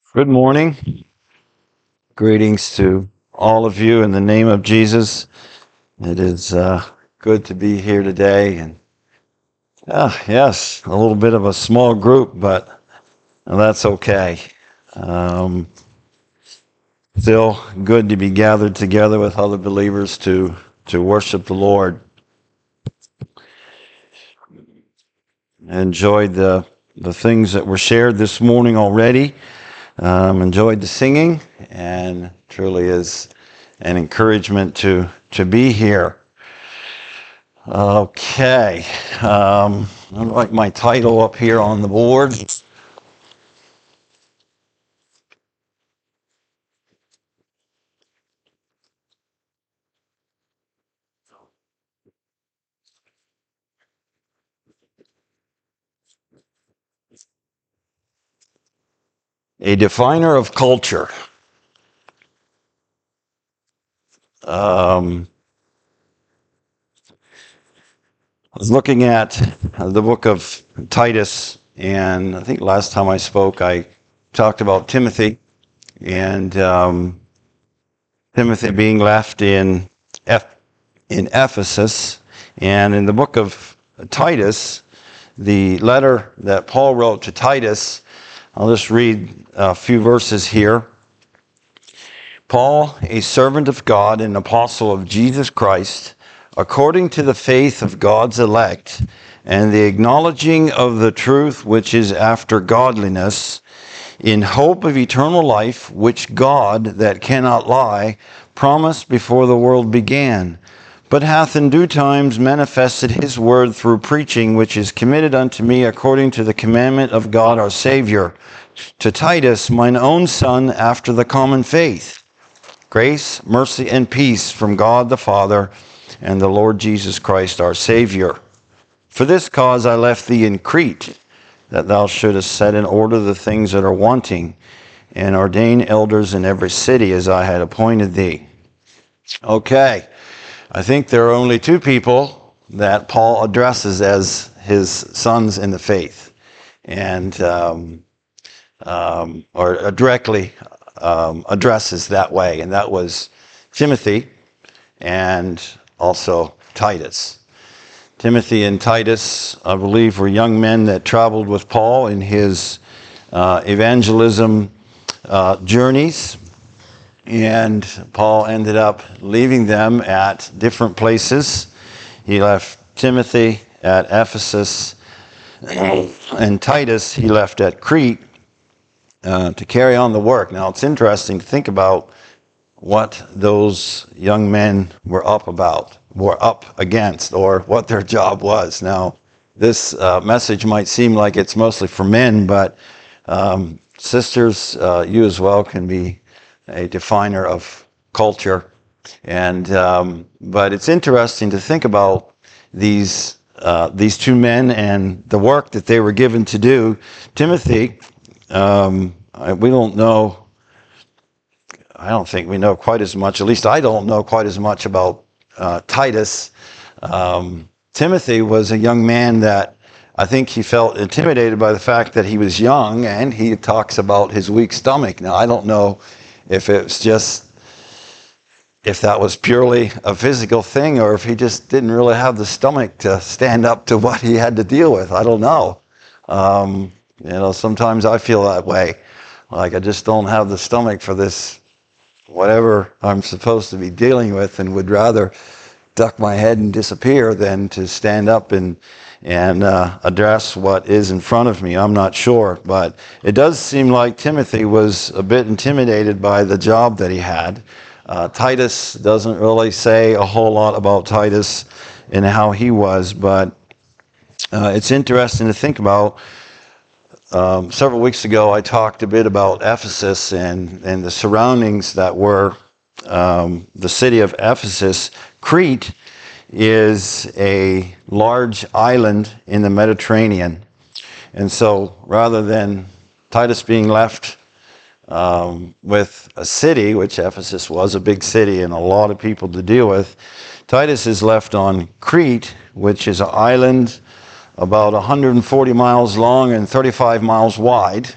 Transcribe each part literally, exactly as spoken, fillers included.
Good morning. Greetings to all of you in the name of Jesus. It is uh, good to be here today. And uh, yes, a little bit of a small group, but that's okay. Um, still good to be gathered together with other believers to, to worship the Lord. I enjoyed the, the things that were shared this morning already. Um, enjoyed the singing, and truly is an encouragement to to be here. Okay, um, I like my title up here on the board. A definer of culture. Um, I was looking at the book of Titus, and I think last time I spoke, I talked about Timothy and um, Timothy being left in Eph- in Ephesus, and in the book of Titus, the letter that Paul wrote to Titus. I'll just read a few verses here. Paul, a servant of God and apostle of Jesus Christ, according to the faith of God's elect, and the acknowledging of the truth which is after godliness, in hope of eternal life, which God, that cannot lie, promised before the world began, but hath in due times manifested his word through preaching, which is committed unto me according to the commandment of God our Savior, to Titus, mine own son, after the common faith. Grace, mercy, and peace from God the Father and the Lord Jesus Christ our Savior. For this cause I left thee in Crete, that thou shouldest set in order the things that are wanting, and ordain elders in every city as I had appointed thee. Okay, I think there are only two people that Paul addresses as his sons in the faith, and um, um, or directly um, addresses that way, and that was Timothy and also Titus. Timothy and Titus, I believe, were young men that traveled with Paul in his uh, evangelism uh, journeys, and Paul ended up leaving them at different places. He left Timothy at Ephesus, and Titus he left at Crete uh, to carry on the work. Now, it's interesting to think about what those young men were up about, were up against, or what their job was. Now, this uh, message might seem like it's mostly for men, but um, sisters, uh, you as well can be a definer of culture. And um, but it's interesting to think about these uh, these two men and the work that they were given to do. Timothy, um, I, we don't know. I don't think we know quite as much. At least I don't know quite as much about uh, Titus. Um, Timothy was a young man that I think he felt intimidated by the fact that he was young, and he talks about his weak stomach. Now, I don't know if it's just, if that was purely a physical thing, or if he just didn't really have the stomach to stand up to what he had to deal with. I don't know. Um, you know, sometimes I feel that way. Like I just don't have the stomach for this, whatever I'm supposed to be dealing with, and would rather duck my head and disappear than to stand up and and uh, address what is in front of me. I'm not sure, but it does seem like Timothy was a bit intimidated by the job that he had. Uh, Titus doesn't really say a whole lot about Titus and how he was, but uh, it's interesting to think about. Um, several weeks ago, I talked a bit about Ephesus and, and the surroundings that were um, the city of Ephesus. Crete is a large island in the Mediterranean. And so rather than Titus being left um, with a city, which Ephesus was a big city and a lot of people to deal with, Titus is left on Crete, which is an island about one hundred forty miles long and thirty-five miles wide.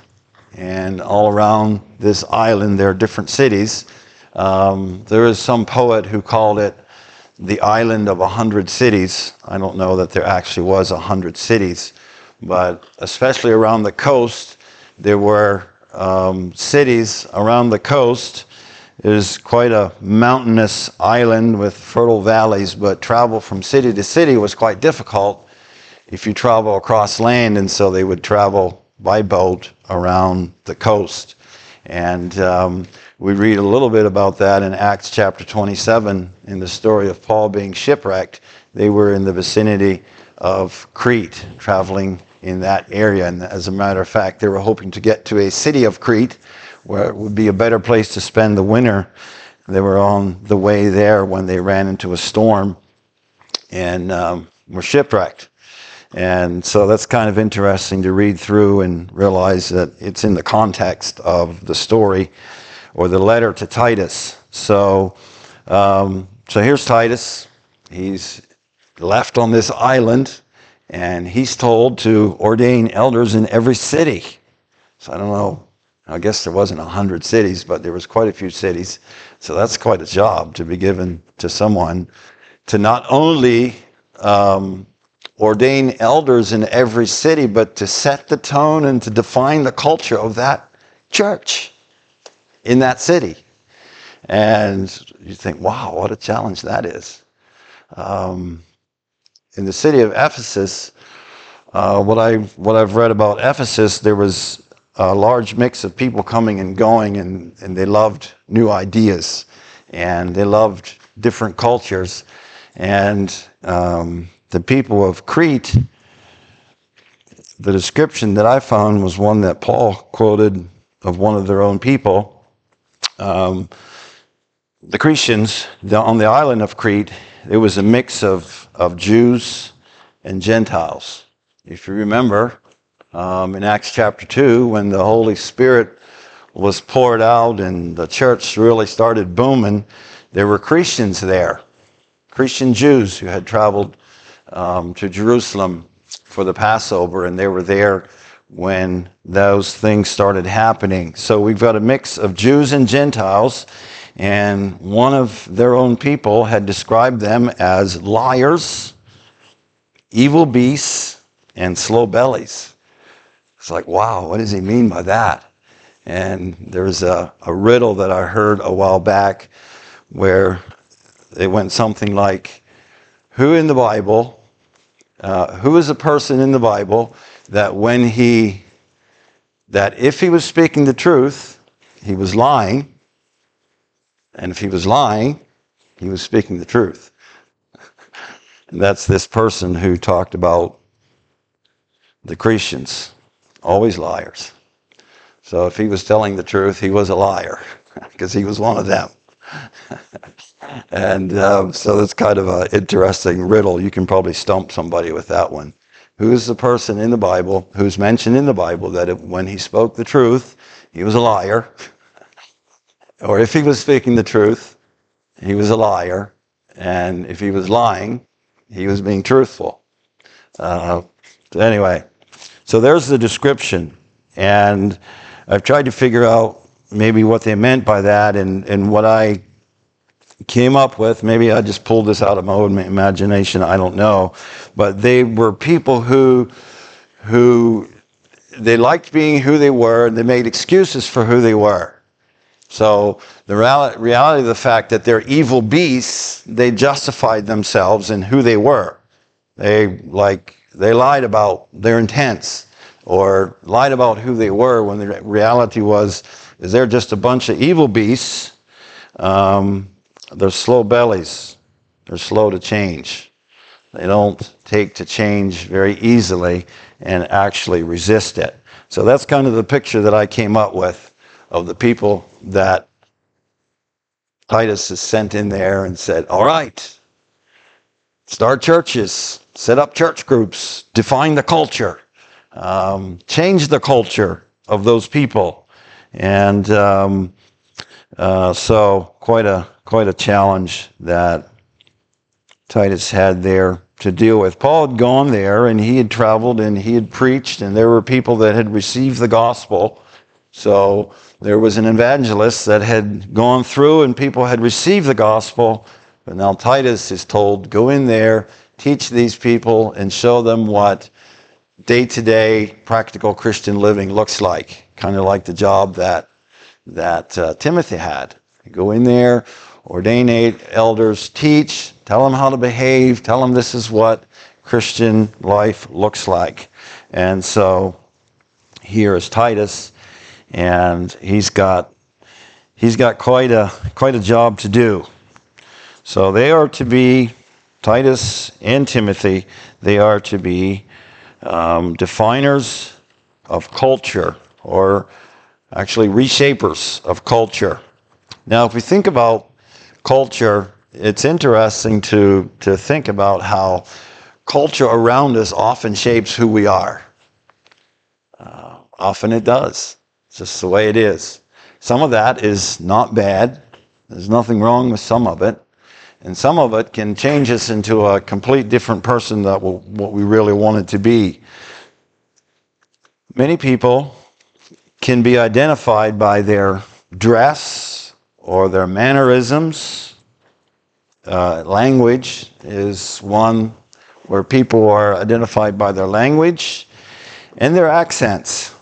and all around this island there are different cities. Um, there is some poet who called it the island of a hundred cities. I don't know that there actually was a hundred cities, but especially around the coast, there were um, cities around the coast. It is quite a mountainous island with fertile valleys, but travel from city to city was quite difficult if you travel across land, and so they would travel by boat around the coast. And um, we read a little bit about that in Acts chapter twenty-seven in the story of Paul being shipwrecked. They were in the vicinity of Crete, traveling in that area. And as a matter of fact, they were hoping to get to a city of Crete where it would be a better place to spend the winter. They were on the way there when they ran into a storm and um, were shipwrecked. And so that's kind of interesting to read through and realize that it's in the context of the story or the letter to Titus. So, um, so here's Titus. He's left on this island, and he's told to ordain elders in every city. So I don't know. I guess there wasn't a hundred cities, but there was quite a few cities. So that's quite a job to be given to someone to not only um, ordain elders in every city, but to set the tone and to define the culture of that church in that city. And you think, wow, what a challenge that is. Um, in the city of Ephesus, uh, what I what I've read about Ephesus, there was a large mix of people coming and going, and, and they loved new ideas, and they loved different cultures. And um, the people of Crete, the description that I found was one that Paul quoted of one of their own people. Um, the Cretans on the island of Crete, it was a mix of, of Jews and Gentiles. If you remember, um, in Acts chapter two, when the Holy Spirit was poured out and the church really started booming, there were Cretans there, Christian Jews who had traveled um, to Jerusalem for the Passover, and they were there when those things started happening. So we've got a mix of Jews and Gentiles, and one of their own people had described them as liars, evil beasts, and slow bellies. It's like, wow, what does he mean by that? And there's a, a riddle that I heard a while back where it went something like, who in the Bible, uh, who is a person in the Bible that when he, that if he was speaking the truth, he was lying, and if he was lying, he was speaking the truth. And that's this person who talked about the Cretans, always liars. So if he was telling the truth, he was a liar, because he was one of them. And um, so that's kind of an interesting riddle. You can probably stump somebody with that one. Who is the person in the Bible who's mentioned in the Bible that it, when he spoke the truth, he was a liar? Or if he was speaking the truth, he was a liar. And if he was lying, he was being truthful. Uh, so anyway, so there's the description. And I've tried to figure out maybe what they meant by that, and, and what I came up with, maybe I just pulled this out of my own imagination, I don't know, but they were people who, who they liked being who they were, and they made excuses for who they were. So the reality of the fact that they're evil beasts, they justified themselves in who they were. They like they lied about their intents, or lied about who they were, when the reality was is they're just a bunch of evil beasts. Um, they're slow bellies. They're slow to change. They don't take to change very easily and actually resist it. So that's kind of the picture that I came up with of the people that Titus has sent in there and said, all right, start churches, set up church groups, define the culture, um, change the culture of those people. And um, uh, so quite a quite a challenge that Titus had there to deal with. Paul had gone there, and he had traveled, and he had preached, and there were people that had received the gospel, So there was an evangelist that had gone through and people had received the gospel, but now Titus is told, go in there, teach these people, and show them what day-to-day practical Christian living looks like. Kind of like the job that that uh, Timothy had. Go in there, ordain eight elders, teach, tell them how to behave, tell them this is what Christian life looks like. And so here is Titus, and he's got he's got quite a quite a job to do. So they are to be, Titus and Timothy, they are to be um, definers of culture, or actually reshapers of culture. Now, if we think about culture, it's interesting to, to think about how culture around us often shapes who we are. Uh, often it does. It's just the way it is. Some of that is not bad. There's nothing wrong with some of it. And some of it can change us into a complete different person than what we really wanted to be. Many people can be identified by their dress or their mannerisms. Uh, language is one where people are identified by their language and their accents.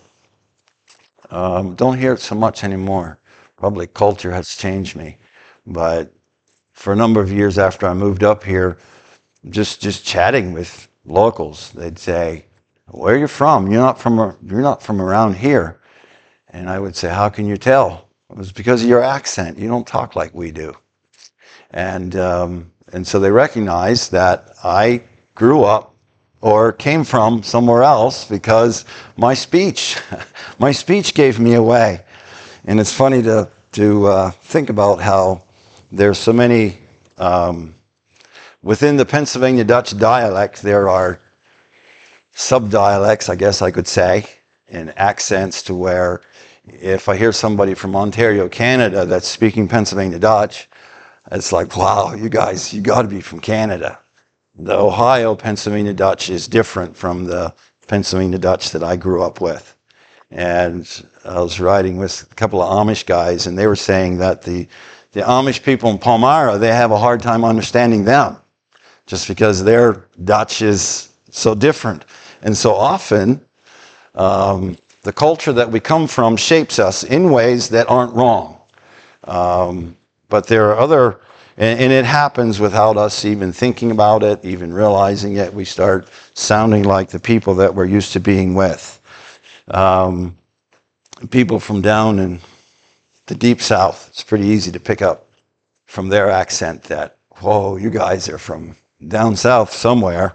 Um, don't hear it so much anymore. Probably culture has changed me. But for a number of years after I moved up here, just just chatting with locals, they'd say, "Where are you from? You're not from you're not from around here." And I would say, "How can you tell?" It was because of your accent. You don't talk like we do. And um, and so they recognized that I grew up or came from somewhere else because my speech, my speech gave me away. And it's funny to to uh, think about how there's so many, um, within the Pennsylvania Dutch dialect, there are sub-dialects, I guess I could say, and accents to where if I hear somebody from Ontario, Canada, that's speaking Pennsylvania Dutch, it's like, wow, you guys, you got to be from Canada. The Ohio Pennsylvania Dutch is different from the Pennsylvania Dutch that I grew up with. And I was riding with a couple of Amish guys, and they were saying that the The Amish people in Palmyra, they have a hard time understanding them just because their Dutch is so different. And so often, um, the culture that we come from shapes us in ways that aren't wrong. Um, but there are other, and, and it happens without us even thinking about it, even realizing it. We start sounding like the people that we're used to being with. Um, people from down in the deep south, it's pretty easy to pick up from their accent that, whoa, you guys are from down south somewhere.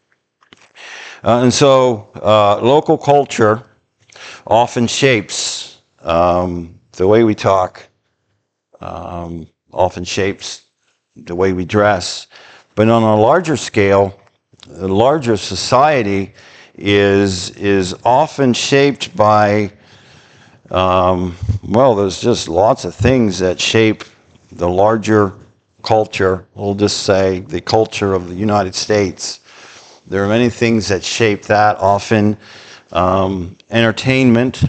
Uh, and so uh, local culture often shapes um, the way we talk, um, often shapes the way we dress. But on a larger scale, the larger society is, is often shaped by Um, well, there's just lots of things that shape the larger culture. We'll just say the culture of the United States. There are many things that shape that. Often um, entertainment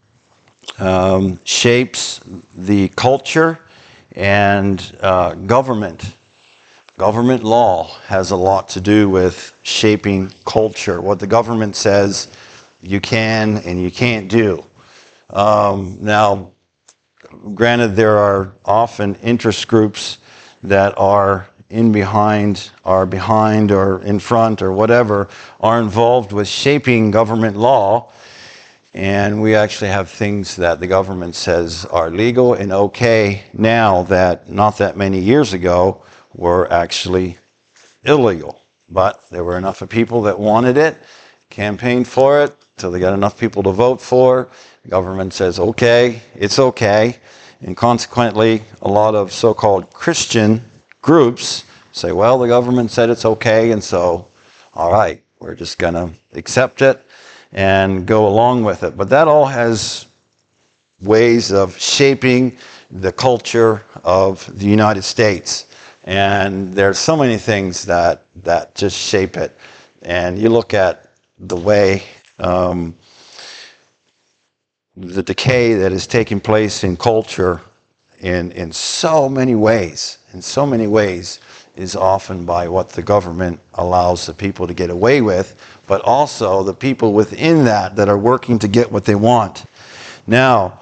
um, shapes the culture, and uh, government. Government law has a lot to do with shaping culture. What the government says you can and you can't do. Um, now, granted, there are often interest groups that are in behind, are behind or in front or whatever, are involved with shaping government law. And we actually have things that the government says are legal and okay now that not that many years ago were actually illegal. But there were enough of people that wanted it, campaigned for it, so they got enough people to vote for. The government says, okay, it's okay. And consequently, a lot of so-called Christian groups say, well, the government said it's okay, and so, all right, we're just going to accept it and go along with it. But that all has ways of shaping the culture of the United States. And there's so many things that, that just shape it. And you look at the way... Um, the decay that is taking place in culture in, in so many ways, in so many ways, is often by what the government allows the people to get away with, but also the people within that that are working to get what they want. Now,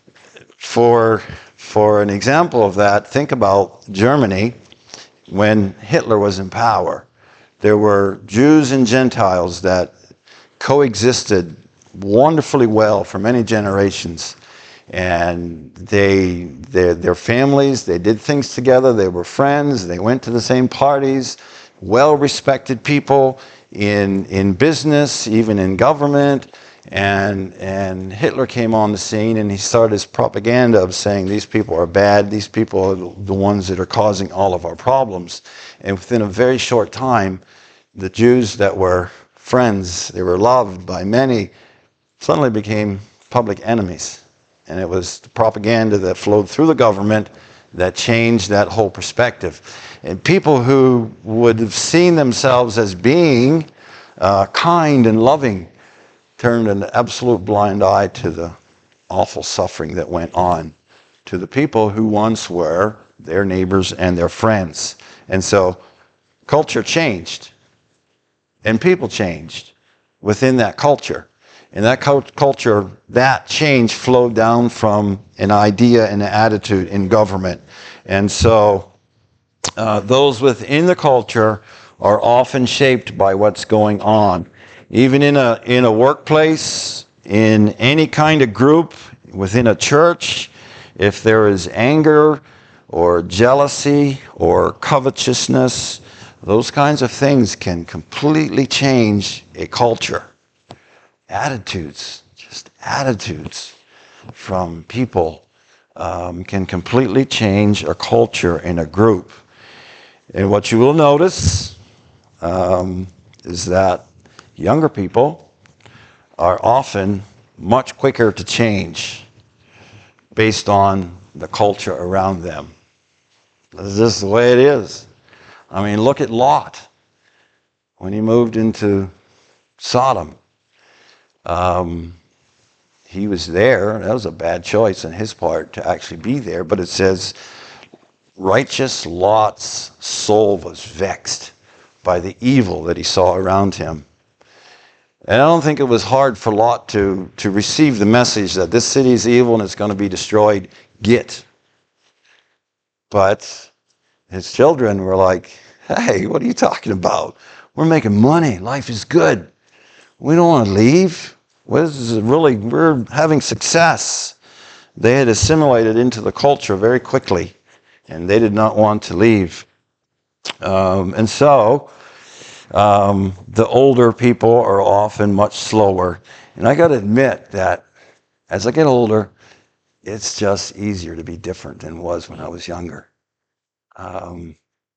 for, for an example of that, think about Germany when Hitler was in power. There were Jews and Gentiles that coexisted wonderfully well for many generations. And they, their, their families, they did things together, they were friends, they went to the same parties, well-respected people in, in business, even in government. And, and Hitler came on the scene and he started his propaganda of saying these people are bad, these people are the ones that are causing all of our problems. And within a very short time, the Jews that were friends, they were loved by many, suddenly became public enemies. And it was the propaganda that flowed through the government that changed that whole perspective. And people who would have seen themselves as being uh, kind and loving turned an absolute blind eye to the awful suffering that went on to the people who once were their neighbors and their friends. And so culture changed, and people changed within that culture. And that culture, that change flowed down from an idea and an attitude in government. And so uh, those within the culture are often shaped by what's going on. Even in a, in a workplace, in any kind of group, within a church, if there is anger or jealousy or covetousness, those kinds of things can completely change a culture. Attitudes, just attitudes from people um, can completely change a culture in a group. And what you will notice um, is that younger people are often much quicker to change based on the culture around them. This is just the way it is. I mean, look at Lot when he moved into Sodom. Um, he was there. That was a bad choice on his part to actually be there. But it says, righteous Lot's soul was vexed by the evil that he saw around him. And I don't think it was hard for Lot to, to receive the message that this city is evil and it's going to be destroyed. Get. But his children were like, hey, what are you talking about? We're making money. Life is good. We don't want to leave. This is really, we're having success. They had assimilated into the culture very quickly, and they did not want to leave. Um, and so, um, the older people are often much slower. And I got to admit that as I get older, it's just easier to be different than it was when I was younger. Um,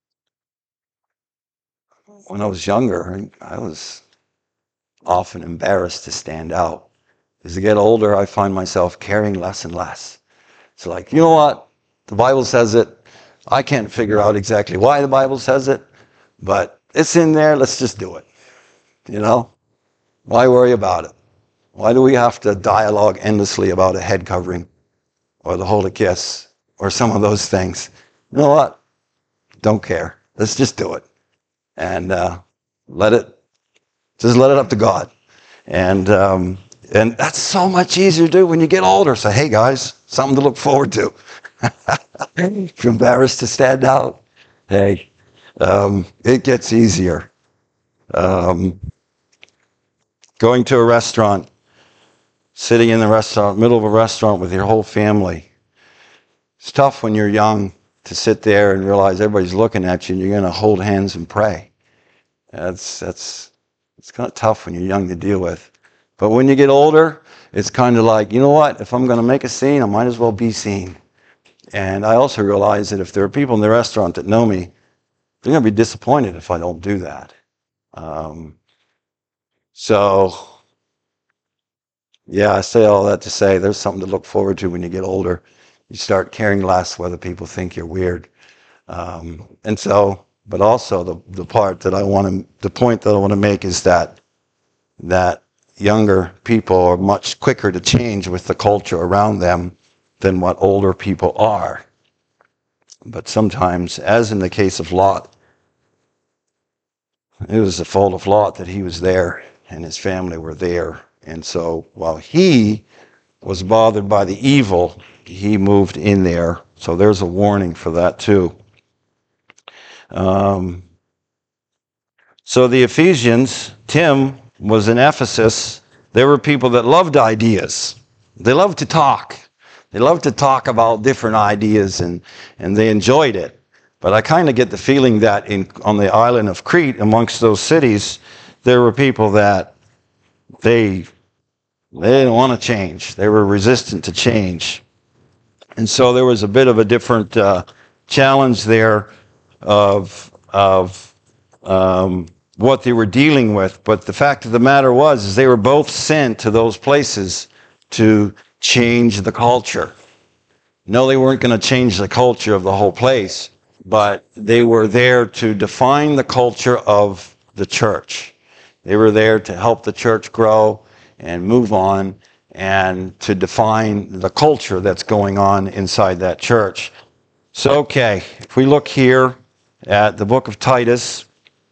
when I was younger, I was often embarrassed to stand out. As I get older, I find myself caring less and less. It's like, you know what? The Bible says it. I can't figure out exactly why the Bible says it, but it's in there. Let's just do it. You know? Why worry about it? Why do we have to dialogue endlessly about a head covering or the holy kiss or some of those things? You know what? Don't care. Let's just do it. And uh, let it, just let it up to God. And um, and that's so much easier to do when you get older. So, hey guys, something to look forward to. If you're embarrassed to stand out, hey, um, it gets easier. Um, going to a restaurant, sitting in the restaurant, middle of a restaurant with your whole family. It's tough when you're young to sit there and realize everybody's looking at you and you're going to hold hands and pray. That's that's it's kind of tough when you're young to deal with. But when you get older, it's kind of like, you know what? If I'm going to make a scene, I might as well be seen. And I also realize that if there are people in the restaurant that know me, they're going to be disappointed if I don't do that. Um, so, yeah, I say all that to say there's something to look forward to when you get older. You start caring less whether people think you're weird. Um, and so, but also the, the part that I want to, the point that I want to make is that, that younger people are much quicker to change with the culture around them than what older people are. But sometimes, as in the case of Lot, it was the fault of Lot that he was there and his family were there. And so while he was bothered by the evil, he moved in there. So there's a warning for that too. Um, so the Ephesians, Tim was in Ephesus. There were people that loved ideas. They loved to talk. They loved to talk about different ideas, and, and they enjoyed it. But I kind of get the feeling that in on the island of Crete, amongst those cities, there were people that they, they didn't want to change. They were resistant to change. And so there was a bit of a different uh, challenge there of, of um, what they were dealing with. But the fact of the matter was is they were both sent to those places to change the culture. No, they weren't going to change the culture of the whole place, but they were there to define the culture of the church. They were there to help the church grow and move on, and to define the culture that's going on inside that church. So, okay, if we look here at the book of Titus,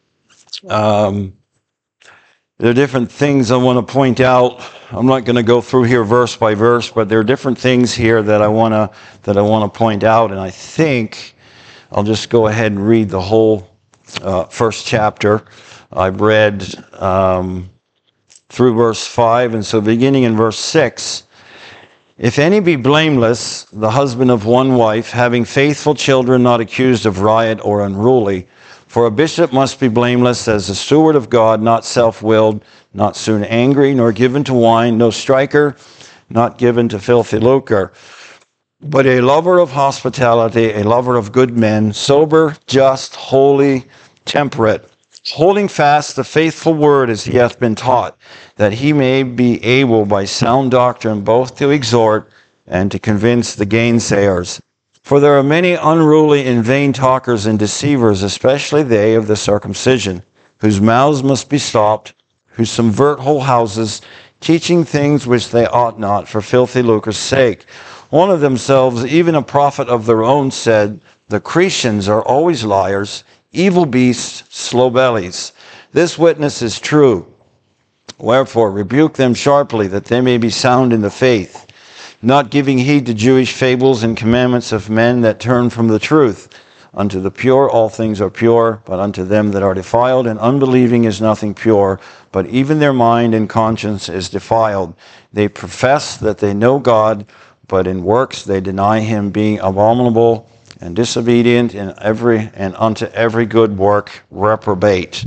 um, there are different things I want to point out. I'm not going to go through here verse by verse, but there are different things here that I want to that I want to point out, and I think I'll just go ahead and read the whole uh, first chapter. I've read um, through verse five, and so beginning in verse six, if any be blameless, the husband of one wife, having faithful children, not accused of riot or unruly. For a bishop must be blameless as a steward of God, not self-willed, not soon angry, nor given to wine, no striker, not given to filthy lucre, but a lover of hospitality, a lover of good men, sober, just, holy, temperate, holding fast the faithful word as he hath been taught, that he may be able by sound doctrine both to exhort and to convince the gainsayers. For there are many unruly and vain talkers and deceivers, especially they of the circumcision, whose mouths must be stopped, who subvert whole houses, teaching things which they ought not, for filthy lucre's sake. One of themselves, even a prophet of their own, said, the Cretians are always liars, evil beasts, slow bellies. This witness is true. Wherefore, rebuke them sharply, that they may be sound in the faith, not giving heed to Jewish fables and commandments of men that turn from the truth. Unto the pure all things are pure, but unto them that are defiled and unbelieving is nothing pure, but even their mind and conscience is defiled. They profess that they know God, but in works they deny him, being abominable and disobedient in every and unto every good work reprobate.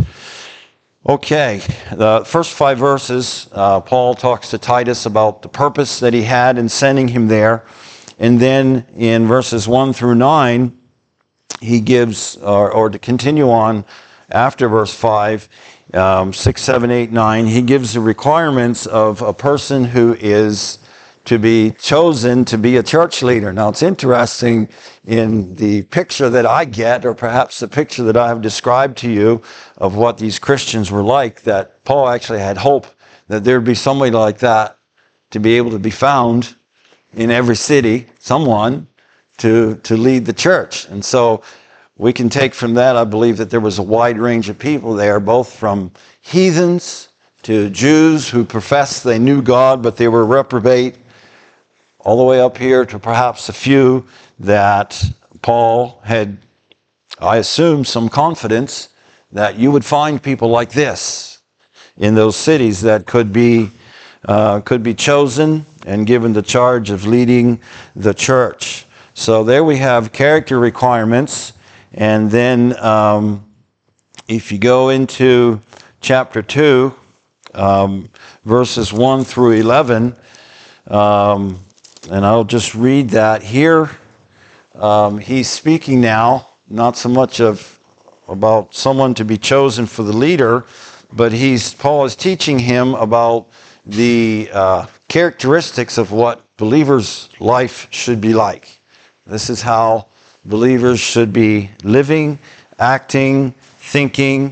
Okay, the first five verses, uh, Paul talks to Titus about the purpose that he had in sending him there. And then in verses one through nine, he gives, or, or to continue on after verse five, um, six, seven, eight, nine, he gives the requirements of a person who is to be chosen to be a church leader. Now, it's interesting in the picture that I get, or perhaps the picture that I have described to you of what these Christians were like, that Paul actually had hope that there'd be somebody like that to be able to be found in every city, someone to, to lead the church. And so we can take from that, I believe, that there was a wide range of people there, both from heathens to Jews who professed they knew God, but they were reprobate, all the way up here to perhaps a few that Paul had, I assume, some confidence that you would find people like this in those cities that could be uh, could be chosen and given the charge of leading the church. So there we have character requirements. And then um, if you go into chapter two, um, verses one through eleven, um, and I'll just read that here. Um, he's speaking now, not so much of about someone to be chosen for the leader, but he's Paul is teaching him about the uh, characteristics of what believers' life should be like. This is how believers should be living, acting, thinking,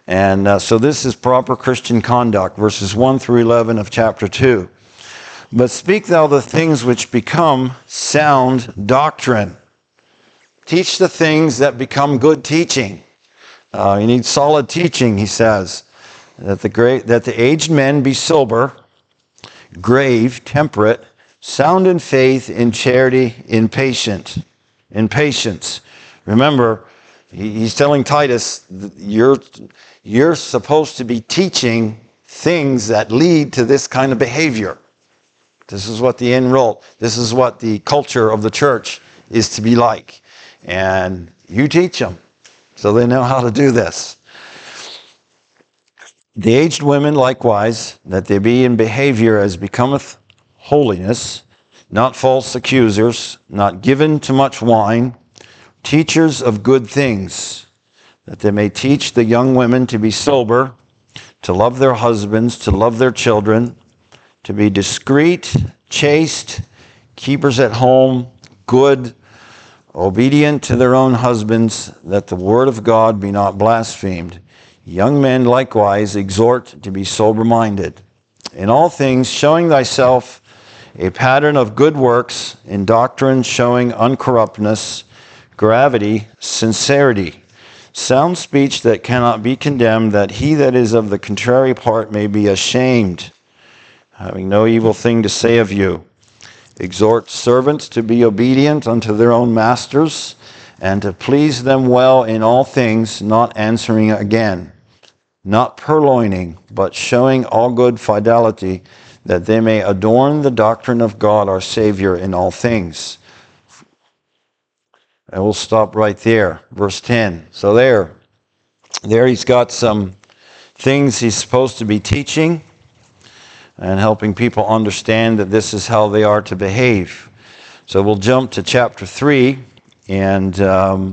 And uh, so this is proper Christian conduct, verses one through eleven of chapter two. But speak thou the things which become sound doctrine. Teach the things that become good teaching. Uh, you need solid teaching, he says. That the great, that the aged men be sober, grave, temperate, sound in faith, in charity, in patience. In patience. Remember, he's telling Titus, you're, you're supposed to be teaching things that lead to this kind of behavior. This is what the end result, this is what the culture of the church is to be like. And you teach them so they know how to do this. The aged women likewise, that they be in behavior as becometh holiness, not false accusers, not given to much wine, teachers of good things, that they may teach the young women to be sober, to love their husbands, to love their children, to be discreet, chaste, keepers at home, good, obedient to their own husbands, that the word of God be not blasphemed. Young men likewise exhort to be sober-minded. In all things showing thyself a pattern of good works, in doctrine showing uncorruptness, gravity, sincerity, sound speech that cannot be condemned, that he that is of the contrary part may be ashamed, having no evil thing to say of you. Exhort servants to be obedient unto their own masters, and to please them well in all things, not answering again, not purloining, but showing all good fidelity, that they may adorn the doctrine of God our Savior in all things. And we'll stop right there, verse ten. So there, there he's got some things he's supposed to be teaching, and helping people understand that this is how they are to behave. So we'll jump to chapter three, and um,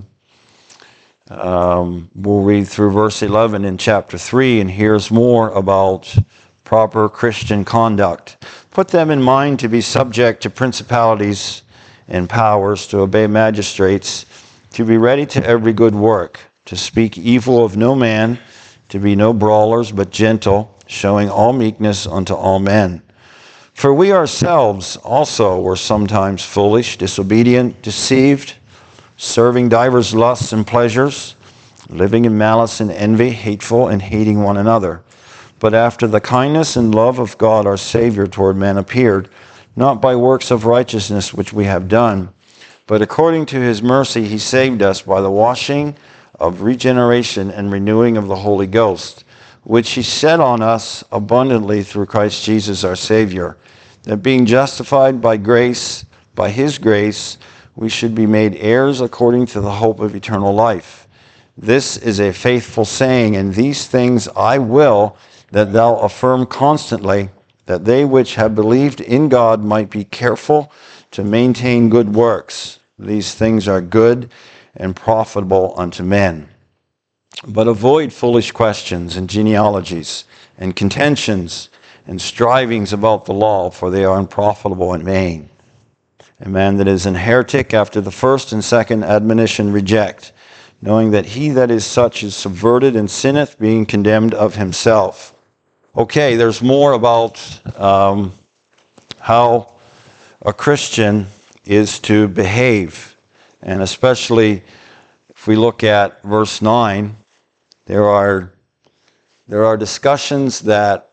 um, we'll read through verse eleven in chapter three, and here's more about proper Christian conduct. Put them in mind to be subject to principalities and powers, to obey magistrates, to be ready to every good work, to speak evil of no man, to be no brawlers, but gentle, showing all meekness unto all men. For we ourselves also were sometimes foolish, disobedient, deceived, serving divers lusts and pleasures, living in malice and envy, hateful and hating one another. But after the kindness and love of God our Savior toward men appeared, not by works of righteousness which we have done, but according to his mercy he saved us by the washing of regeneration and renewing of the Holy Ghost, which he shed on us abundantly through Christ Jesus our Savior, that being justified by grace, by his grace, we should be made heirs according to the hope of eternal life. This is a faithful saying, and these things I will that thou affirm constantly, that they which have believed in God might be careful to maintain good works. These things are good and profitable unto men. But avoid foolish questions and genealogies and contentions and strivings about the law, for they are unprofitable in vain. A man that is an heretic after the first and second admonition reject, knowing that he that is such is subverted and sinneth, being condemned of himself. Okay, there's more about um, how a Christian is to behave. And especially if we look at verse nine, there are there are discussions that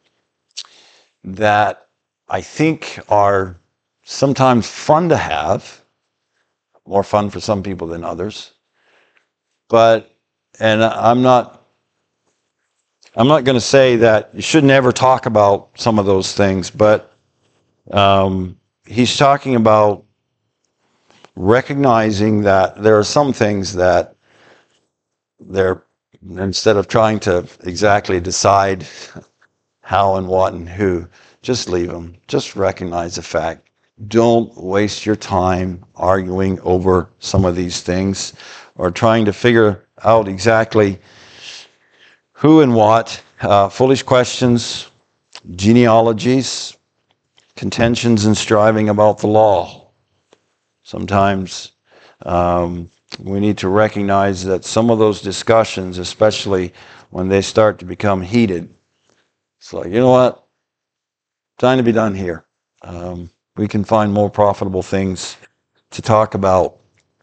that I think are sometimes fun to have, more fun for some people than others. But and I'm not I'm not going to say that you should never talk about some of those things, but um, he's talking about recognizing that there are some things that they're, instead of trying to exactly decide how and what and who, just leave them. Just recognize the fact. Don't waste your time arguing over some of these things or trying to figure out exactly who and what. Uh, foolish questions, genealogies, contentions and striving about the law. Sometimes um, we need to recognize that some of those discussions, especially when they start to become heated. It's like, you know what? Time to be done here. Um, we can find more profitable things to talk about.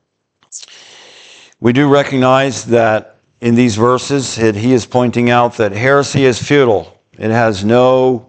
We do recognize that in these verses, it, he is pointing out that heresy is futile. It has no,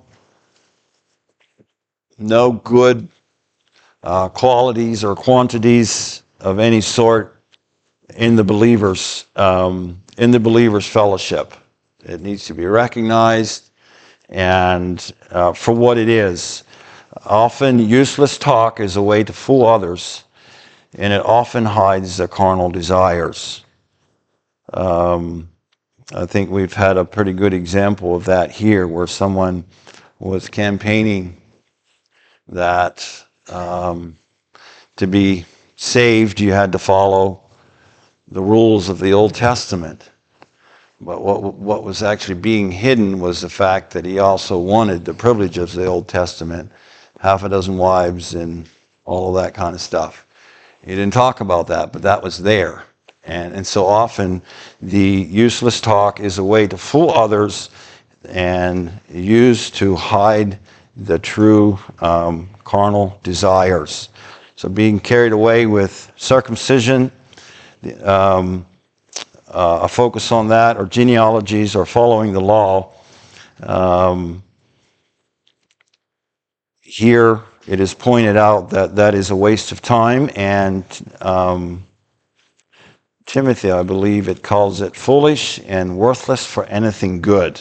no good uh, qualities or quantities of any sort in the believers, um, in the believers' fellowship. It needs to be recognized and uh, for what it is. Often useless talk is a way to fool others, and it often hides their carnal desires. Um, I think we've had a pretty good example of that here, where someone was campaigning that um, to be saved you had to follow the rules of the Old Testament. But what what was actually being hidden was the fact that he also wanted the privilege of the Old Testament, half a dozen wives and all of that kind of stuff. He didn't talk about that, but that was there. And, and so often the useless talk is a way to fool others and used to hide the true um, carnal desires. So being carried away with circumcision, um, uh, a focus on that, or genealogies, or following the law. Um, here it is pointed out that that is a waste of time, and um, Timothy, I believe it calls it foolish and worthless for anything good.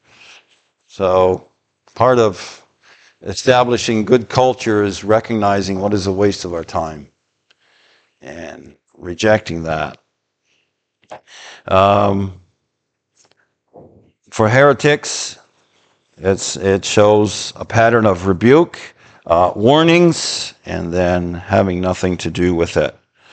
So part of establishing good culture is recognizing what is a waste of our time and rejecting that. Um, for heretics, it's, it shows a pattern of rebuke, uh, warnings, and then having nothing to do with it.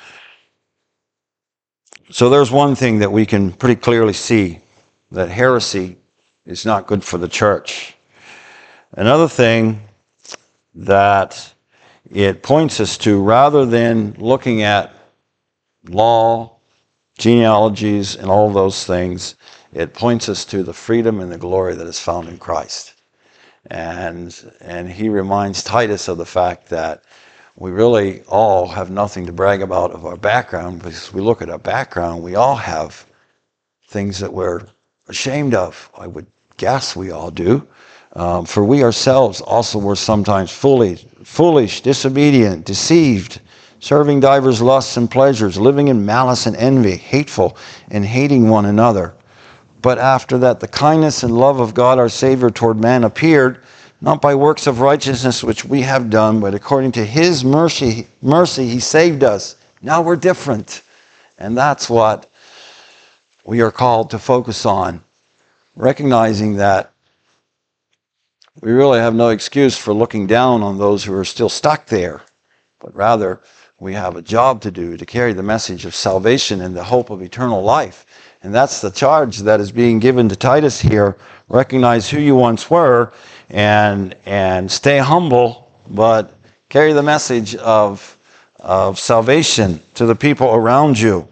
So there's one thing that we can pretty clearly see, that heresy is not good for the church. Another thing that it points us to, rather than looking at law, genealogies, and all those things, it points us to the freedom and the glory that is found in Christ. And, and he reminds Titus of the fact that we really all have nothing to brag about of our background, because we look at our background, we all have things that we're ashamed of. I would guess we all do. Um, for we ourselves also were sometimes foolish, foolish, disobedient, deceived, serving divers lusts and pleasures, living in malice and envy, hateful, and hating one another. But after that the kindness and love of God our Savior toward man appeared, not by works of righteousness which we have done, but according to his mercy, mercy he saved us. Now we're different. And that's what we are called to focus on, recognizing that we really have no excuse for looking down on those who are still stuck there, but rather we have a job to do to carry the message of salvation and the hope of eternal life. And that's the charge that is being given to Titus here. Recognize who you once were, and and stay humble, but carry the message of, of salvation to the people around you.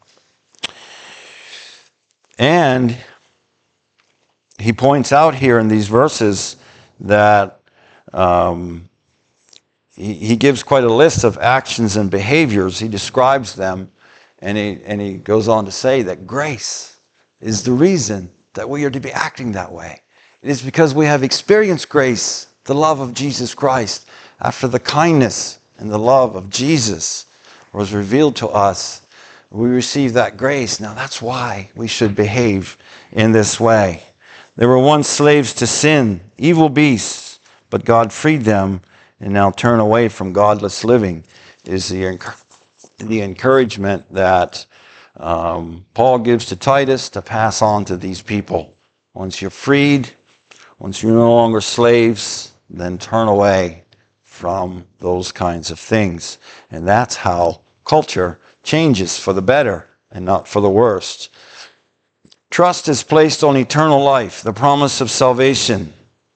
And he points out here in these verses that um, he, he gives quite a list of actions and behaviors. He describes them, and he, and he goes on to say that grace is the reason that we are to be acting that way. It is because we have experienced grace, the love of Jesus Christ, after the kindness and the love of Jesus was revealed to us. We receive that grace. Now that's why we should behave in this way. They were once slaves to sin, evil beasts, but God freed them and now turn away from godless living is the, the encouragement that um, Paul gives to Titus to pass on to these people. Once you're freed, once you're no longer slaves, then turn away from those kinds of things. And that's how culture changes for the better and not for the worst. Trust is placed on eternal life, the promise of salvation.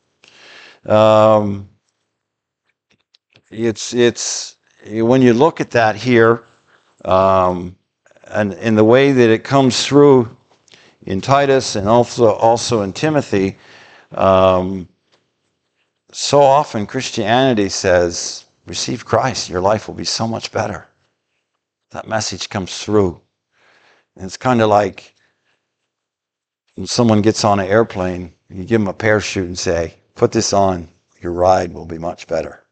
Um, it's it's when you look at that here, um, and in the way that it comes through in Titus and also, also in Timothy, um, so often Christianity says, receive Christ, your life will be so much better. That message comes through. And it's kind of like when someone gets on an airplane, you give them a parachute and say, put this on, your ride will be much better.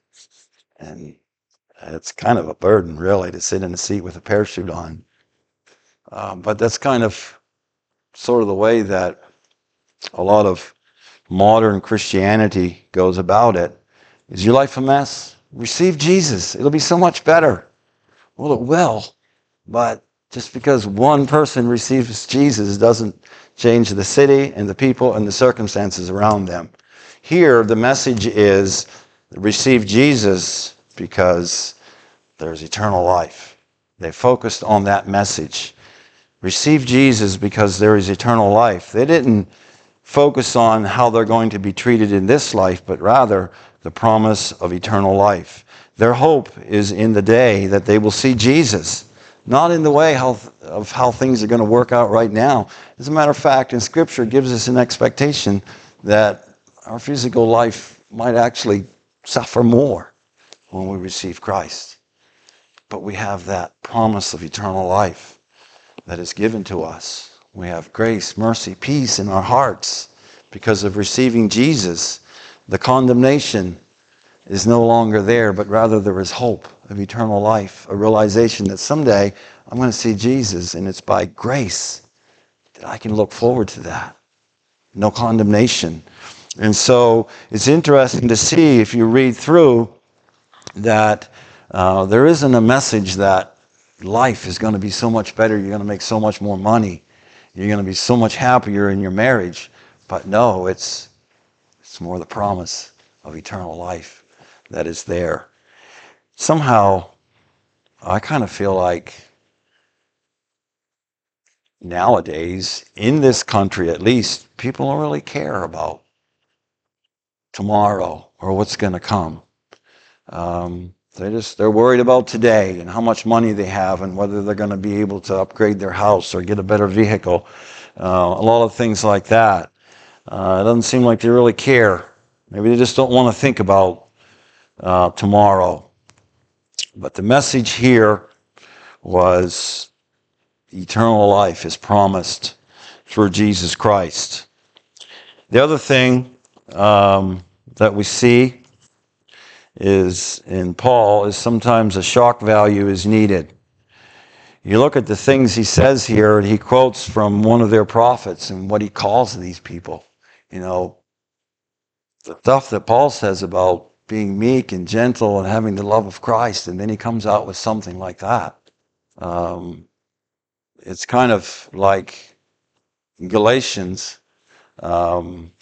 And it's kind of a burden, really, to sit in a seat with a parachute on. Uh, but that's kind of sort of the way that a lot of modern Christianity goes about it. Is your life a mess? Receive Jesus. It'll be so much better. Well, it will. But just because one person receives Jesus doesn't change the city and the people and the circumstances around them. Here, the message is receive Jesus because there's eternal life. They focused on that message. Receive Jesus because there is eternal life. They didn't focus on how they're going to be treated in this life, but rather the promise of eternal life. Their hope is in the day that they will see Jesus, not in the way how, of how things are going to work out right now. As a matter of fact, in Scripture, it gives us an expectation that our physical life might actually suffer more when we receive Christ. But we have that promise of eternal life that is given to us. We have grace, mercy, peace in our hearts because of receiving Jesus. The condemnation is no longer there, but rather there is hope of eternal life, a realization that someday I'm going to see Jesus, and it's by grace that I can look forward to that. No condemnation. And so it's interesting to see, if you read through, that uh, there isn't a message that life is going to be so much better, you're going to make so much more money, you're going to be so much happier in your marriage. But no, it's it's more the promise of eternal life that is there. Somehow, I kind of feel like nowadays, in this country at least, people don't really care about tomorrow or what's going to come. Um, they just, they're worried about today and how much money they have and whether they're going to be able to upgrade their house or get a better vehicle. Uh, a lot of things like that. Uh, it doesn't seem like they really care. Maybe they just don't want to think about uh, tomorrow. But the message here was eternal life is promised through Jesus Christ. The other thing um, that we see is in Paul is sometimes a shock value is needed. You look at the things he says here, and he quotes from one of their prophets and what he calls these people. You know, the stuff that Paul says about being meek and gentle and having the love of Christ, and then he comes out with something like that. Um, it's kind of like Galatians, um,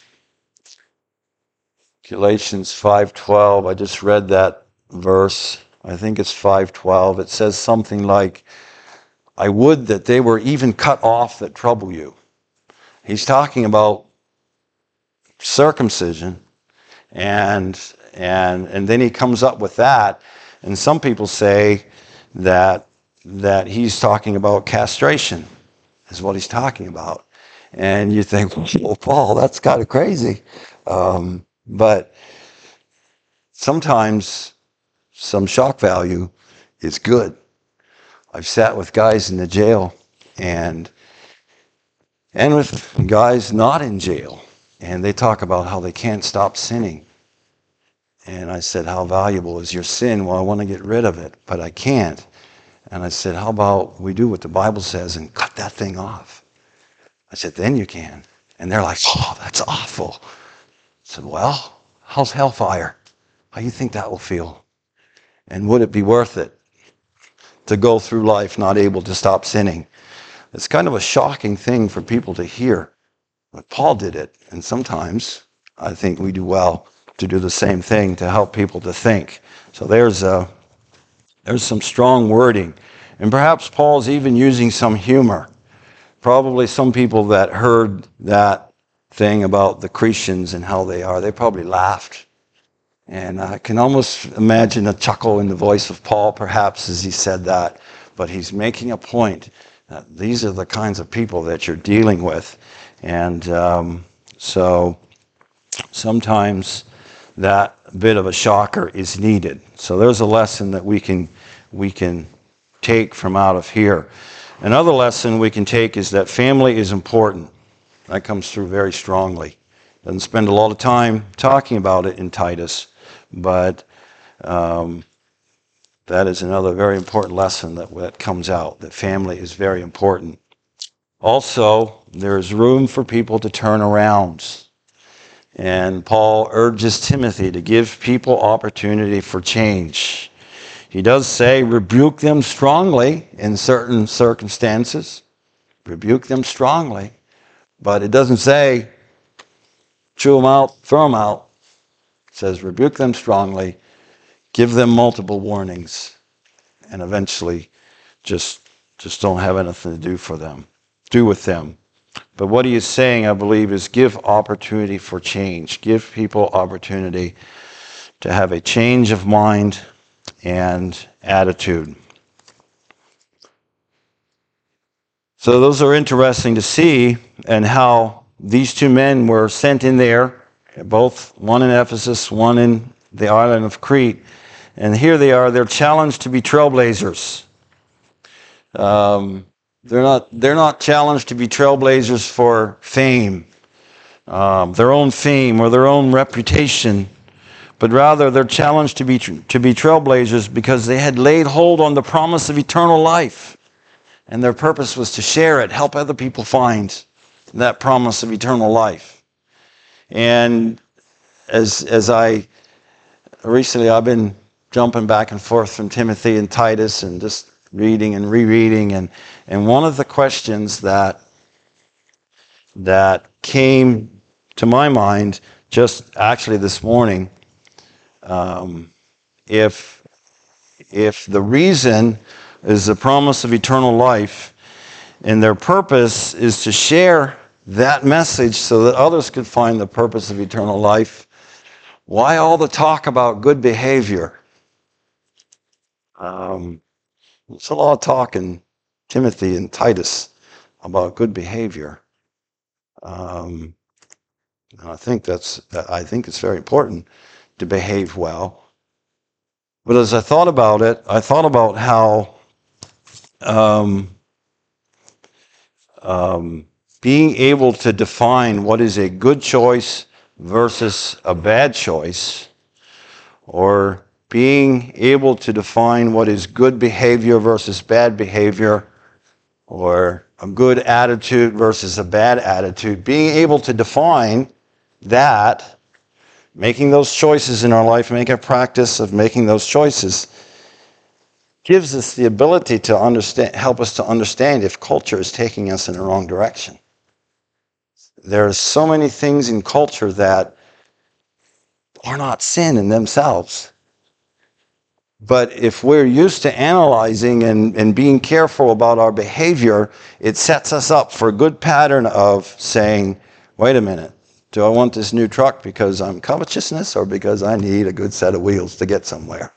Galatians five twelve. I just read that verse. I think it's five twelve. It says something like, I would that they were even cut off that trouble you. He's talking about circumcision, and and and then he comes up with that, and some people say that that he's talking about castration is what he's talking about. And you think, well, Paul, that's kind of crazy. Um, but sometimes some shock value is good. I've sat with guys in the jail and and with guys not in jail, and they talk about how they can't stop sinning. And I said, how valuable is your sin? Well, I want to get rid of it, but I can't. And I said, how about we do what the Bible says and cut that thing off? I said, then you can. And they're like, oh, that's awful. I said, well, how's hellfire? How do you think that will feel? And would it be worth it to go through life not able to stop sinning? It's kind of a shocking thing for people to hear. But Paul did it. And sometimes I think we do well to do the same thing to help people to think. So there's a, there's some strong wording. And perhaps Paul's even using some humor. Probably some people that heard that thing about the Cretans and how they are, they probably laughed. And I can almost imagine a chuckle in the voice of Paul, perhaps, as he said that. But he's making a point Uh, these are the kinds of people that you're dealing with. And um, so sometimes that bit of a shocker is needed. So there's a lesson that we can we can take from out of here. Another lesson we can take is that family is important. That comes through very strongly. Doesn't spend a lot of time talking about it in Titus, but um, that is another very important lesson that, that comes out, that family is very important. Also, there is room for people to turn around. And Paul urges Timothy to give people opportunity for change. He does say, rebuke them strongly in certain circumstances. Rebuke them strongly. But it doesn't say, chew them out, throw them out. It says, rebuke them strongly, give them multiple warnings, and eventually just, just don't have anything to do for them, do with them. But what he is saying, I believe, is give opportunity for change. Give people opportunity to have a change of mind and attitude. So those are interesting to see, and how these two men were sent in there, both one in Ephesus, one in the island of Crete. And here they are, they're challenged to be trailblazers. Um, they're not, they're not challenged to be trailblazers for fame, um, their own fame or their own reputation, but rather they're challenged to be, to be trailblazers because they had laid hold on the promise of eternal life. And their purpose was to share it, help other people find that promise of eternal life. And as as I recently, I've been jumping back and forth from Timothy and Titus and just reading and rereading. And, and one of the questions that that came to my mind just actually this morning, um, if if the reason is the promise of eternal life, and their purpose is to share that message so that others could find the purpose of eternal life, why all the talk about good behavior? Um, there's a lot of talk in Timothy and Titus about good behavior. Um, and I think that's I think it's very important to behave well. But as I thought about it, I thought about how um, um, being able to define what is a good choice versus a bad choice, or being able to define what is good behavior versus bad behavior, or a good attitude versus a bad attitude, being able to define that, making those choices in our life, make a practice of making those choices, gives us the ability to understand, help us to understand if culture is taking us in the wrong direction. There are so many things in culture that are not sin in themselves. But if we're used to analyzing and, and being careful about our behavior, it sets us up for a good pattern of saying, wait a minute, do I want this new truck because I'm covetousness or because I need a good set of wheels to get somewhere?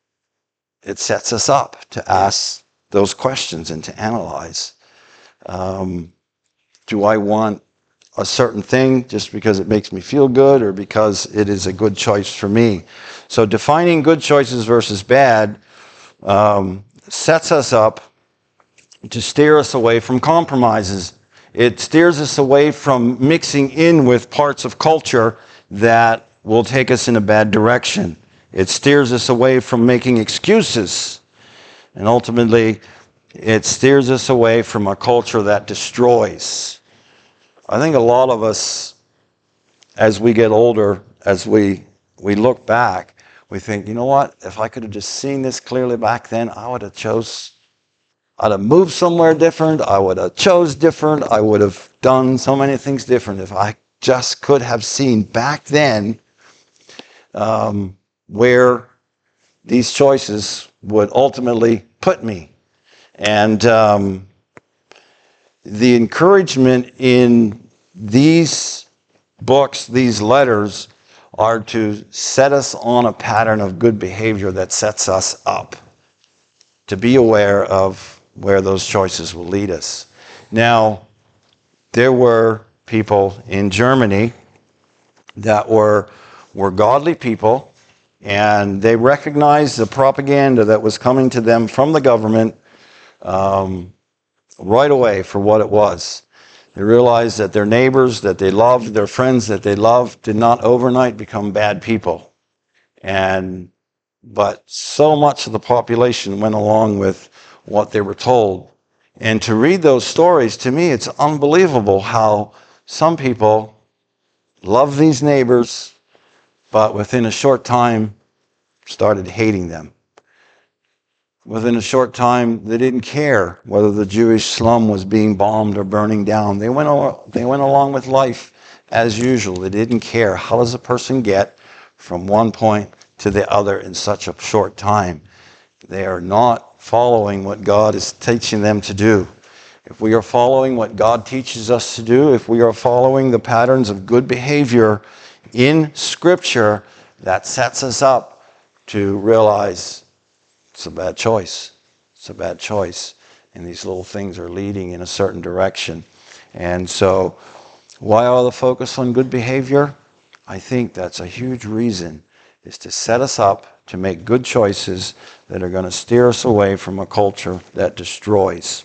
It sets us up to ask those questions and to analyze. Um, do I want a certain thing just because it makes me feel good or because it is a good choice for me? So defining good choices versus bad um, sets us up to steer us away from compromises. It steers us away from mixing in with parts of culture that will take us in a bad direction. It steers us away from making excuses. And ultimately, it steers us away from a culture that destroys. I think a lot of us, as we get older, as we we look back, we think, you know what, if I could have just seen this clearly back then, I would have chose, I'd have moved somewhere different, I would have chose different, I would have done so many things different if I just could have seen back then um, where these choices would ultimately put me. And um, the encouragement in these books, these letters, are to set us on a pattern of good behavior that sets us up to be aware of where those choices will lead us. Now, there were people in Germany that were, were godly people, and they recognized the propaganda that was coming to them from the government um, right away for what it was. They realized that their neighbors that they loved, their friends that they loved, did not overnight become bad people. And but so much of the population went along with what they were told. And to read those stories, to me, it's unbelievable how some people love these neighbors, but within a short time started hating them. Within a short time, they didn't care whether the Jewish slum was being bombed or burning down. They went, al- they went along with life as usual. They didn't care. How does a person get from one point to the other in such a short time? They are not following what God is teaching them to do. If we are following what God teaches us to do, if we are following the patterns of good behavior in Scripture, that sets us up to realize it's a bad choice. It's a bad choice. And these little things are leading in a certain direction. And so, why all the focus on good behavior? I think that's a huge reason, is to set us up to make good choices that are going to steer us away from a culture that destroys.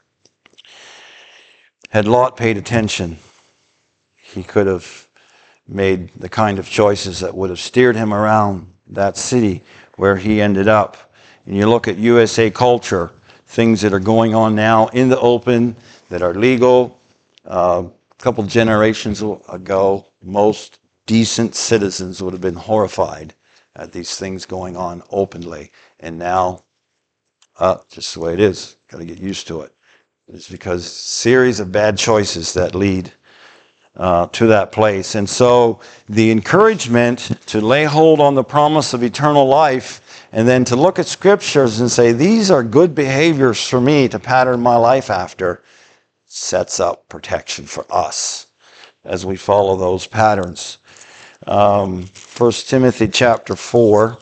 Had Lot paid attention, he could have made the kind of choices that would have steered him around that city where he ended up. And you look at U S A culture, things that are going on now in the open that are legal. Uh, a couple generations ago, most decent citizens would have been horrified at these things going on openly. And now, uh, just the way it is. Got to get used to it. It's because series of bad choices that lead uh, to that place. And so the encouragement to lay hold on the promise of eternal life, and then to look at scriptures and say, these are good behaviors for me to pattern my life after, sets up protection for us as we follow those patterns. Um, First Timothy chapter four.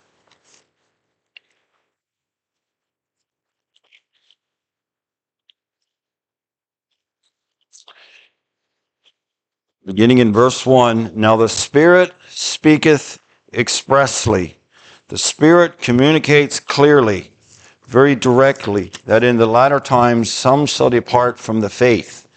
Beginning in verse one, now the Spirit speaketh expressly. The Spirit communicates clearly, very directly, that in the latter times some shall depart from the faith,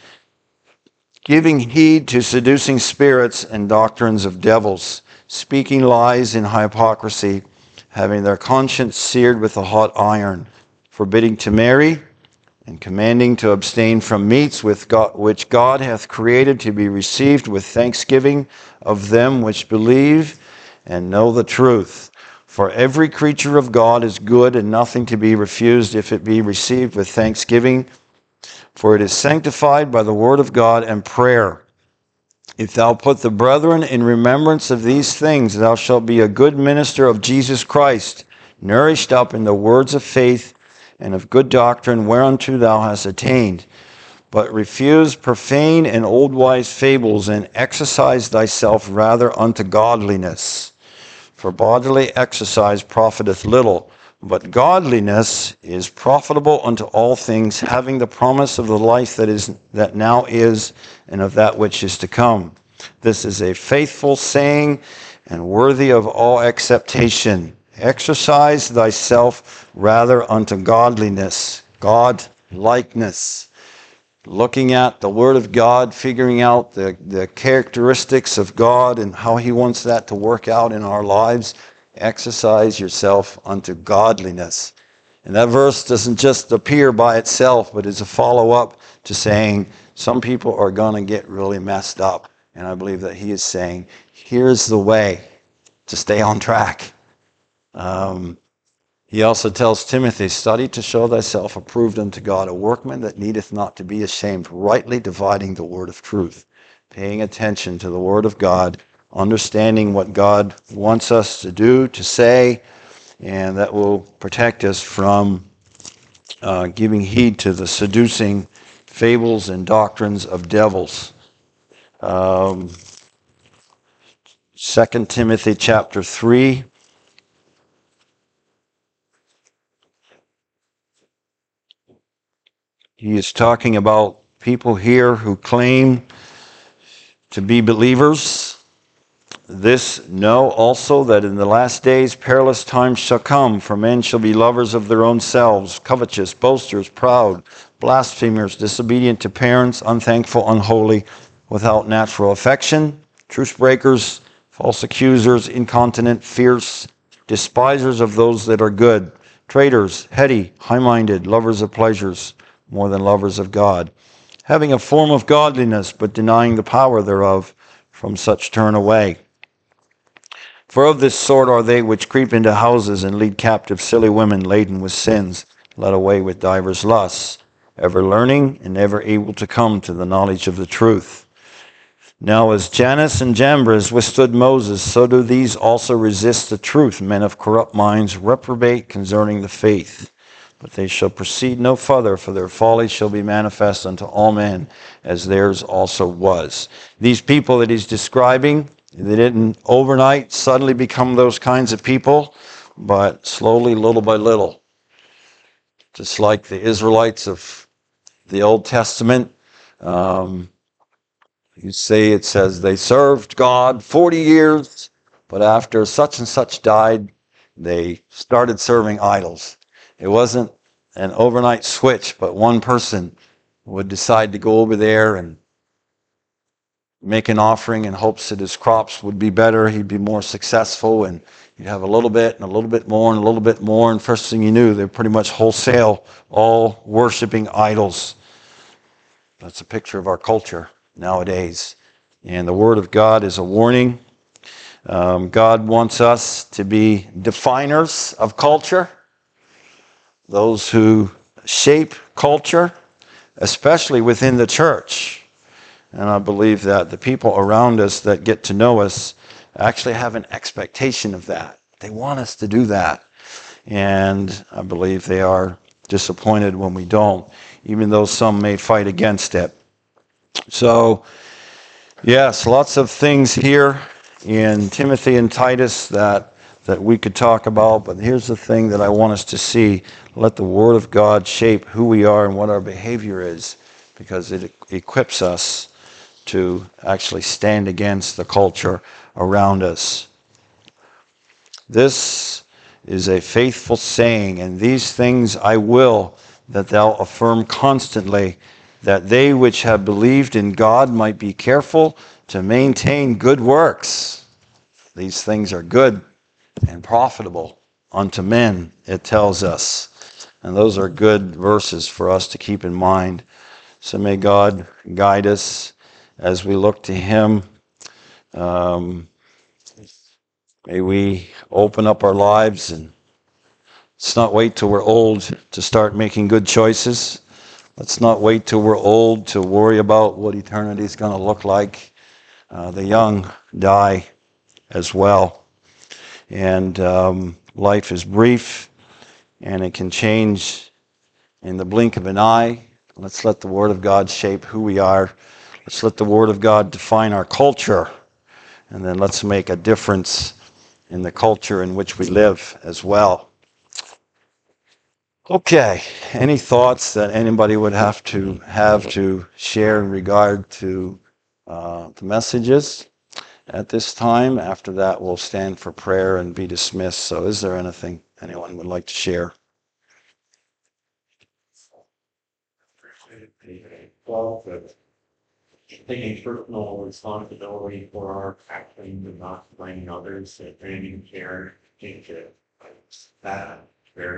giving heed to seducing spirits and doctrines of devils, speaking lies in hypocrisy, having their conscience seared with a hot iron, forbidding to marry, and commanding to abstain from meats with God, which God hath created to be received with thanksgiving of them which believe and know the truth. For every creature of God is good, and nothing to be refused if it be received with thanksgiving, for it is sanctified by the word of God and prayer. If thou put the brethren in remembrance of these things, thou shalt be a good minister of Jesus Christ, nourished up in the words of faith and of good doctrine whereunto thou hast attained. But refuse profane and old wise fables, and exercise thyself rather unto godliness. For bodily exercise profiteth little, but godliness is profitable unto all things, having the promise of the life that is that now is, and of that which is to come. This is a faithful saying, and worthy of all acceptation. Exercise thyself rather unto godliness, God-likeness. Looking at the Word of God, figuring out the, the characteristics of God and how He wants that to work out in our lives. Exercise yourself unto godliness. And that verse doesn't just appear by itself, but is a follow-up to saying some people are going to get really messed up. And I believe that he is saying, here's the way to stay on track. Um, he also tells Timothy, study to show thyself approved unto God, a workman that needeth not to be ashamed, rightly dividing the word of truth. Paying attention to the word of God, understanding what God wants us to do, to say, and that will protect us from uh, giving heed to the seducing fables and doctrines of devils. Um, Second Timothy chapter three. He is talking about people here who claim to be believers. This know also that in the last days perilous times shall come, for men shall be lovers of their own selves, covetous, boasters, proud, blasphemers, disobedient to parents, unthankful, unholy, without natural affection, truce breakers, false accusers, incontinent, fierce, despisers of those that are good, traitors, heady, high-minded, lovers of pleasures more than lovers of God, having a form of godliness, but denying the power thereof. From such turn away. For of this sort are they which creep into houses and lead captive silly women laden with sins, led away with divers lusts, ever learning and never able to come to the knowledge of the truth. Now as Jannes and Jambres withstood Moses, so do these also resist the truth, men of corrupt minds, reprobate concerning the faith. But they shall proceed no further, for their folly shall be manifest unto all men, as theirs also was. These people that he's describing, they didn't overnight suddenly become those kinds of people, but slowly, little by little. Just like the Israelites of the Old Testament, um, you say it says they served God forty years, but after such and such died, they started serving idols. It wasn't an overnight switch, but one person would decide to go over there and make an offering in hopes that his crops would be better, he'd be more successful, and you'd have a little bit and a little bit more and a little bit more, and first thing you knew, they're pretty much wholesale, all worshiping idols. That's a picture of our culture nowadays. And the Word of God is a warning. Um, God wants us to be definers of culture, those who shape culture, especially within the church. And I believe that the people around us that get to know us actually have an expectation of that. They want us to do that. And I believe they are disappointed when we don't, even though some may fight against it. So, yes, lots of things here in Timothy and Titus that that we could talk about, but here's the thing that I want us to see. Let the Word of God shape who we are and what our behavior is, because it equips us to actually stand against the culture around us. This is a faithful saying, and these things I will that thou affirm constantly, that they which have believed in God might be careful to maintain good works. These things are good and profitable unto men, it tells us. And those are good verses for us to keep in mind. So may God guide us as we look to Him. Um, may we open up our lives, and let's not wait till we're old to start making good choices. Let's not wait till we're old to worry about what eternity is going to look like. Uh, the young die as well. And um, life is brief, and it can change in the blink of an eye. Let's let the Word of God shape who we are. Let's let the Word of God define our culture, and then let's make a difference in the culture in which we live as well. Okay, any thoughts that anybody would have to have to share in regard to uh, the messages at this time? After that, we'll stand for prayer and be dismissed. So is there anything anyone would like to share? Well, but taking personal responsibility for our actions and not blaming others, and blaming care, change it. That